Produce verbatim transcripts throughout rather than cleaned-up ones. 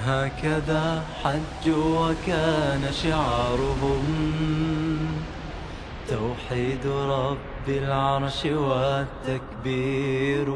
هكذا حجوا وكان شعارهم توحيد رب العرش والتكبير.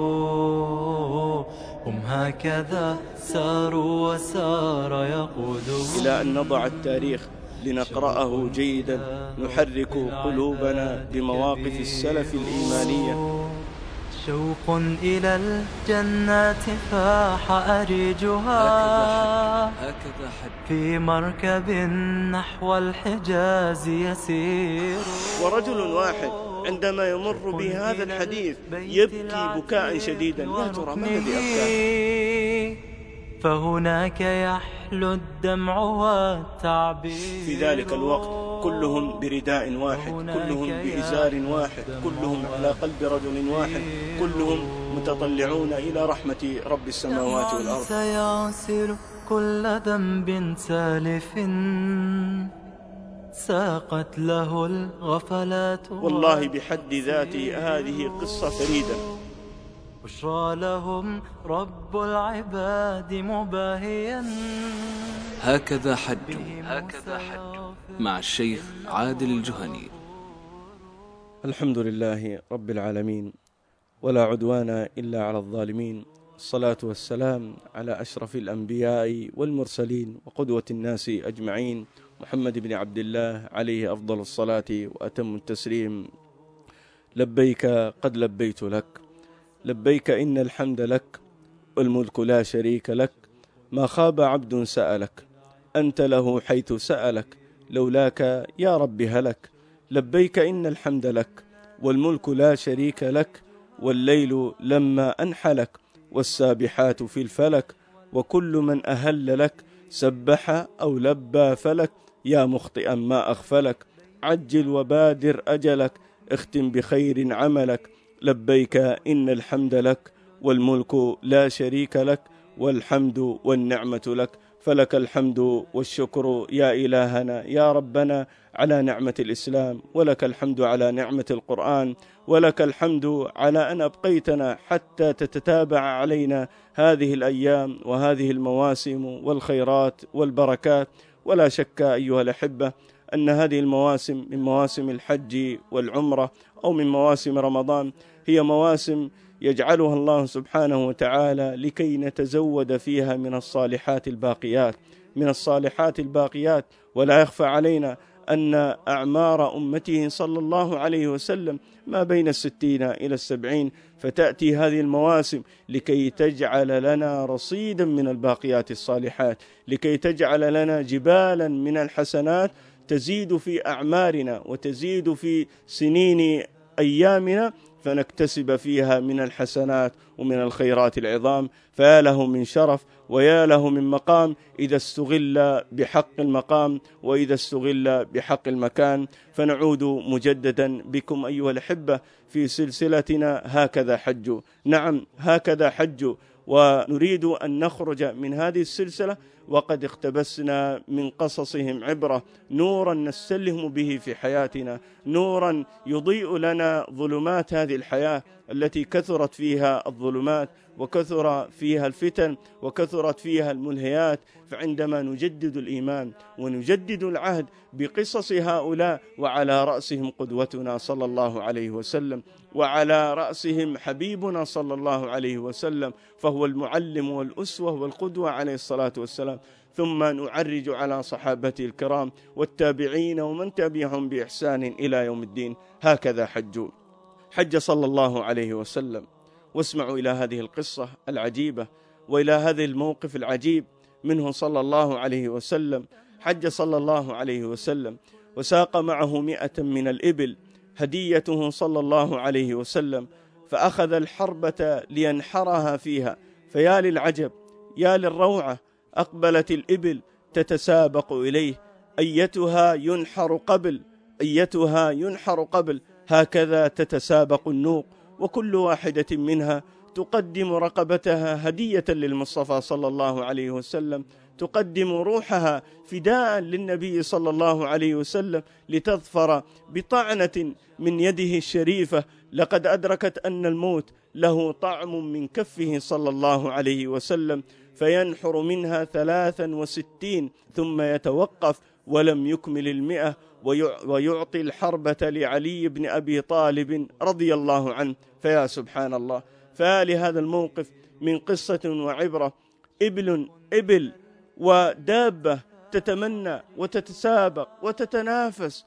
هم هكذا ساروا وسار يقودهم إلى أن نضع التاريخ لنقرأه جيدا، نحرك قلوبنا بمواقف السلف الإيمانية. شوق إلى الجنات فاح أريجها هكذا حج في مركب نحو الحجاز يسير. ورجل واحد عندما يمر بهذا الحديث يبكي بكاء شديدا. يا ترى ما الذي أبكاه؟ فهناك يحلو الدمع والتعبير. في ذلك الوقت كلهم برداء واحد، كلهم بإزار واحد، كلهم على قلب رجل واحد، كلهم متطلعون إلى رحمة رب السماوات والأرض. سيغسل كل ذنب سالف ساقت له الغفلات. والله بحد ذاته هذه قصة فريدة. بشرى لهم رب العباد مباهيا. هكذا حج هكذا حج مع الشيخ عادل الجهني. الحمد لله رب العالمين، ولا عدوان إلا على الظالمين. الصلاة والسلام على أشرف الأنبياء والمرسلين وقدوة الناس أجمعين، محمد بن عبد الله عليه أفضل الصلاة وأتم التسليم. لبيك قد لبيت لك، لبيك إن الحمد لك والملك لا شريك لك. ما خاب عبد سألك، أنت له حيث سألك، لولاك يا رب هلك. لبيك إن الحمد لك والملك لا شريك لك، والليل لما أنحلك والسابحات في الفلك. وكل من أهل لك سبح أو لبى فلك، يا مخطئا ما أغفلك. عجل وبادر أجلك، اختم بخير عملك. لبيك إن الحمد لك والملك لا شريك لك، والحمد والنعمة لك. فلك الحمد والشكر يا إلهنا يا ربنا على نعمة الإسلام، ولك الحمد على نعمة القرآن، ولك الحمد على أن أبقيتنا حتى تتتابع علينا هذه الأيام وهذه المواسم والخيرات والبركات. ولا شك أيها الأحبة أن هذه المواسم من مواسم الحج والعمرة أو من مواسم رمضان هي مواسم يجعلها الله سبحانه وتعالى لكي نتزود فيها من الصالحات الباقيات من الصالحات الباقيات. ولا يخفى علينا أن أعمار أمته صلى الله عليه وسلم ما بين الستين إلى السبعين، فتأتي هذه المواسم لكي تجعل لنا رصيدا من الباقيات الصالحات، لكي تجعل لنا جبالا من الحسنات تزيد في أعمارنا وتزيد في سنين أيامنا، فنكتسب فيها من الحسنات ومن الخيرات العظام. فيا له من شرف ويا له من مقام إذا استغل بحق المقام وإذا استغل بحق المكان. فنعود مجددا بكم أيها الأحبة في سلسلتنا هكذا حج. نعم هكذا حج، ونريد أن نخرج من هذه السلسلة وقد اقتبسنا من قصصهم عبرة، نورا نستلهم به في حياتنا، نورا يضيء لنا ظلمات هذه الحياة التي كثرت فيها الظلمات وكثر فيها الفتن وكثرت فيها الملهيات. فعندما نجدد الإيمان ونجدد العهد بقصص هؤلاء، وعلى رأسهم قدوتنا صلى الله عليه وسلم، وعلى رأسهم حبيبنا صلى الله عليه وسلم، فهو المعلم والأسوة والقدوة عليه الصلاة والسلام. ثم نعرج على صحابته الكرام والتابعين ومن تبعهم بإحسان إلى يوم الدين. هكذا حج حج صلى الله عليه وسلم. واسمعوا إلى هذه القصة العجيبة وإلى هذا الموقف العجيب منه صلى الله عليه وسلم. حج صلى الله عليه وسلم وساق معه مئة من الإبل هديته صلى الله عليه وسلم، فأخذ الحربة لينحرها فيها. فيا للعجب يا للروعة، أقبلت الإبل تتسابق إليه، أيتها ينحر قبل أيتها ينحر قبل هكذا تتسابق النوق، وكل واحدة منها تقدم رقبتها هدية للمصطفى صلى الله عليه وسلم، تقدم روحها فداء للنبي صلى الله عليه وسلم لتظفر بطعنة من يده الشريفة. لقد أدركت أن الموت له طعم من كفه صلى الله عليه وسلم، فينحر منها ثلاثا وستين ثم يتوقف ولم يكمل المئة، ويعطي الحربة لعلي بن أبي طالب رضي الله عنه. فيا سبحان الله، فلهذا الموقف من قصة وعبرة. إبل إبل ودابة تتمنى وتتسابق وتتنافس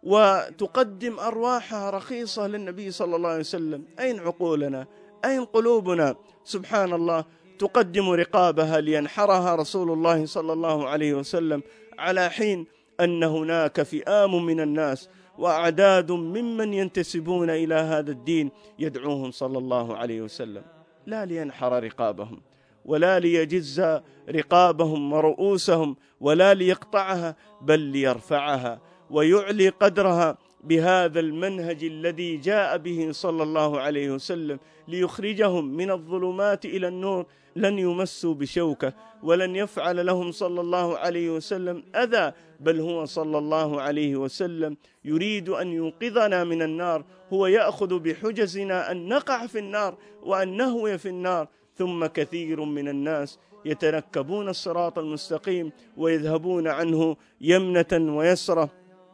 وتقدم أرواحها رخيصة للنبي صلى الله عليه وسلم. أين عقولنا؟ أين قلوبنا؟ سبحان الله، تقدم رقابها لينحرها رسول الله صلى الله عليه وسلم، على حين أن هناك فئام من الناس وأعداد ممن ينتسبون إلى هذا الدين يدعوهم صلى الله عليه وسلم، لا لينحر رقابهم ولا ليجز رقابهم ورؤوسهم ولا ليقطعها، بل ليرفعها ويعلي قدرها بهذا المنهج الذي جاء به صلى الله عليه وسلم ليخرجهم من الظلمات إلى النور. لن يمسوا بشوكة ولن يفعل لهم صلى الله عليه وسلم أذى، بل هو صلى الله عليه وسلم يريد أن ينقذنا من النار. هو يأخذ بحجزنا أن نقع في النار وأن نهوي في النار. ثم كثير من الناس يتنكبون الصراط المستقيم ويذهبون عنه يمنة ويسرة،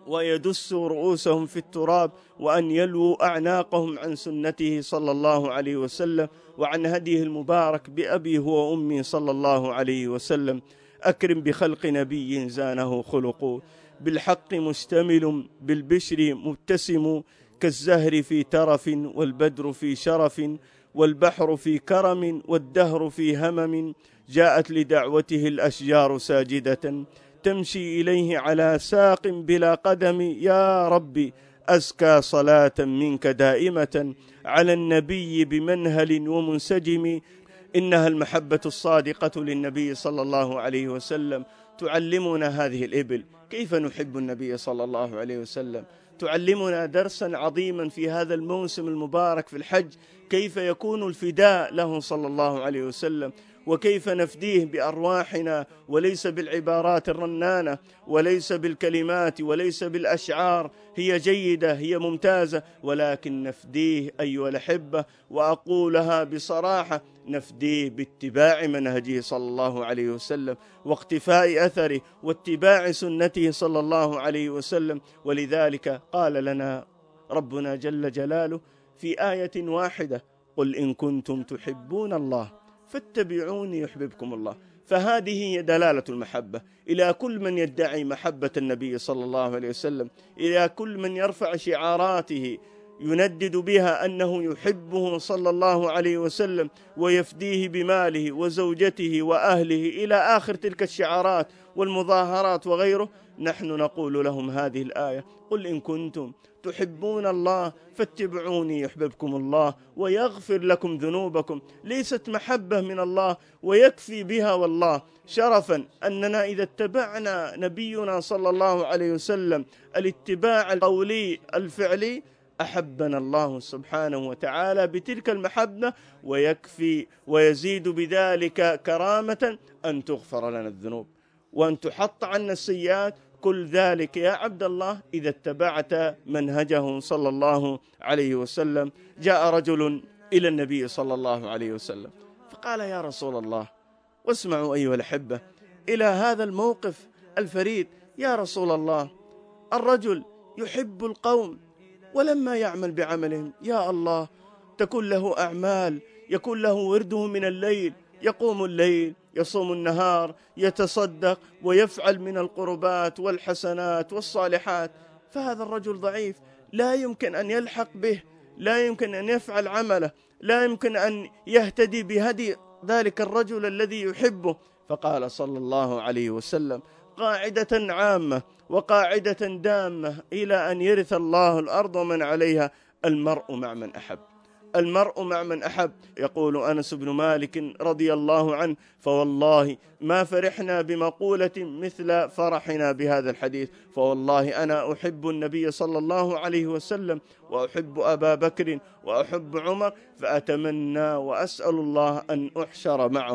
ويدسوا رؤوسهم في التراب، وأن يلووا أعناقهم عن سنته صلى الله عليه وسلم وعن هديه المبارك بأبي هو وأمي صلى الله عليه وسلم. أكرم بخلق نبي زانه خلق، بالحق مشتمل بالبشر مبتسم، كالزهر في ترف والبدر في شرف، والبحر في كرم والدهر في همم. جاءت لدعوته الأشجار ساجدة، تمشي إليه على ساق بلا قدم. يا ربي أزكى صلاة منك دائمة على النبي بمنهل ومنسجم. إنها المحبة الصادقة للنبي صلى الله عليه وسلم تعلمنا هذه الإبل كيف نحب النبي صلى الله عليه وسلم، تعلمنا درسا عظيما في هذا الموسم المبارك في الحج، كيف يكون الفداء له صلى الله عليه وسلم، وكيف نفديه بأرواحنا وليس بالعبارات الرنانة وليس بالكلمات وليس بالأشعار. هي جيدة، هي ممتازة، ولكن نفديه أيها الأحبة، وأقولها بصراحة، نفديه باتباع منهجه صلى الله عليه وسلم واقتفاء أثره واتباع سنته صلى الله عليه وسلم. ولذلك قال لنا ربنا جل جلاله في آية واحدة: قل إن كنتم تحبون الله فاتبعوني يحببكم الله. فهذه هي دلالة المحبة إلى كل من يدعي محبة النبي صلى الله عليه وسلم، إلى كل من يرفع شعاراته يندد بها أنه يحبه صلى الله عليه وسلم ويفديه بماله وزوجته وأهله إلى آخر تلك الشعارات والمظاهرات وغيره. نحن نقول لهم هذه الآية: قل إن كنتم تحبون الله فاتبعوني يحببكم الله ويغفر لكم ذنوبكم. ليست محبة من الله ويكفي بها والله شرفا أننا إذا اتبعنا نبينا صلى الله عليه وسلم الاتباع القولي الفعلي أحبنا الله سبحانه وتعالى بتلك المحبة، ويكفي ويزيد بذلك كرامة أن تغفر لنا الذنوب وأن تحط عنا السيئات. كل ذلك يا عبد الله إذا اتبعت منهجه صلى الله عليه وسلم. جاء رجل إلى النبي صلى الله عليه وسلم فقال: يا رسول الله، واسمعوا أيها الأحبة إلى هذا الموقف الفريد. يا رسول الله، الرجل يحب القوم ولما يعمل بعملهم يا الله تكون له أعمال، يكون له ورده من الليل، يقوم الليل، يصوم النهار، يتصدق ويفعل من القربات والحسنات والصالحات، فهذا الرجل ضعيف، لا يمكن أن يلحق به، لا يمكن أن يفعل عمله، لا يمكن أن يهتدي بهدي ذلك الرجل الذي يحبه. فقال صلى الله عليه وسلم قاعدة عامة وقاعدة دامة إلى أن يرث الله الأرض ومن عليها: المرء مع من أحب، المرء مع من أحب. يقول أنس بن مالك رضي الله عنه: فوالله ما فرحنا بمقولة مثل فرحنا بهذا الحديث، فوالله أنا أحب النبي صلى الله عليه وسلم وأحب أبا بكر وأحب عمر، فأتمنى وأسأل الله أن أحشر معهم.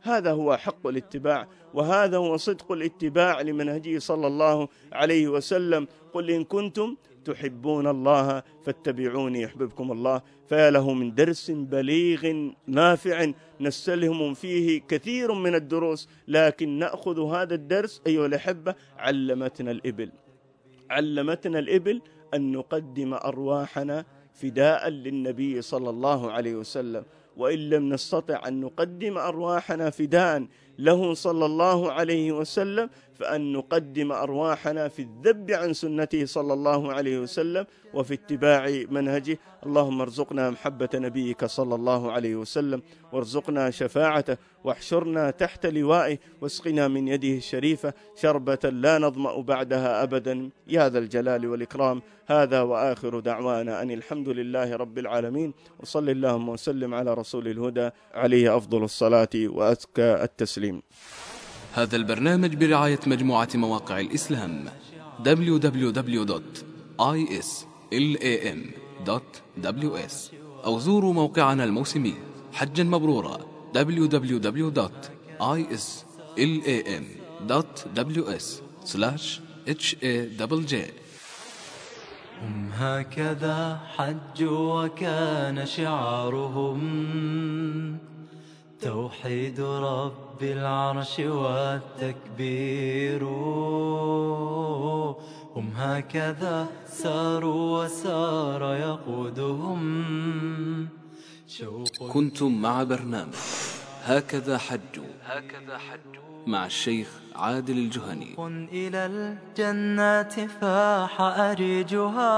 هذا هو حق الاتباع، وهذا هو صدق الاتباع لمنهجه صلى الله عليه وسلم. قل إن كنتم تحبون الله فاتبعوني يحببكم الله. فيا له من درس بليغ نافع نستلهم فيه كثير من الدروس، لكن نأخذ هذا الدرس أيها الأحبة. علمتنا الإبل علمتنا الإبل أن نقدم أرواحنا فداء للنبي صلى الله عليه وسلم، وإن لم نستطع أن نقدم أرواحنا فداء له صلى الله عليه وسلم فأن نقدم أرواحنا في الذب عن سنته صلى الله عليه وسلم وفي اتباع منهجه. اللهم ارزقنا محبة نبيك صلى الله عليه وسلم، وارزقنا شفاعته، واحشرنا تحت لوائه، واسقنا من يده الشريفة شربة لا نظمأ بعدها أبدا يا ذا الجلال والإكرام. هذا وآخر دعوانا أن الحمد لله رب العالمين، وصل اللهم وسلم على رسول الهدى عليه أفضل الصلاة وأزكى التسليم. هذا البرنامج برعاية مجموعة مواقع الإسلام دبليو دبليو دبليو دوت آي إس إل إيه إم دوت دبليو إس، أو زوروا موقعنا الموسمي حجا مبرورا دبليو دبليو دبليو دوت آي إس إل إيه إم دوت دبليو إس سلاش إتش إيه جي جي. هم هكذا حجوا وكان شعارهم توحيد رب العرش والتكبير. هم هكذا ساروا وسار يقودهم شوق. كنتم مع برنامج هكذا حجوا هكذا حجوا مع الشيخ عادل الجهني. إلى الجنات فاح أريجها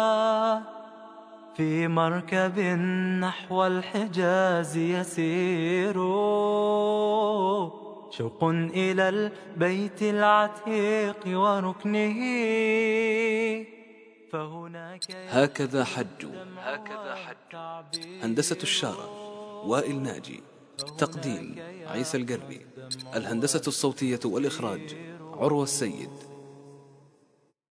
في مركب نحو الحجاز يسير. شوق إلى البيت العتيق وركنه فهناك هكذا حجوا هكذا حجوا. هندسة الشارع وائل ناجي، تقديم عيسى القربي، الهندسة الصوتية والإخراج عروة السيد.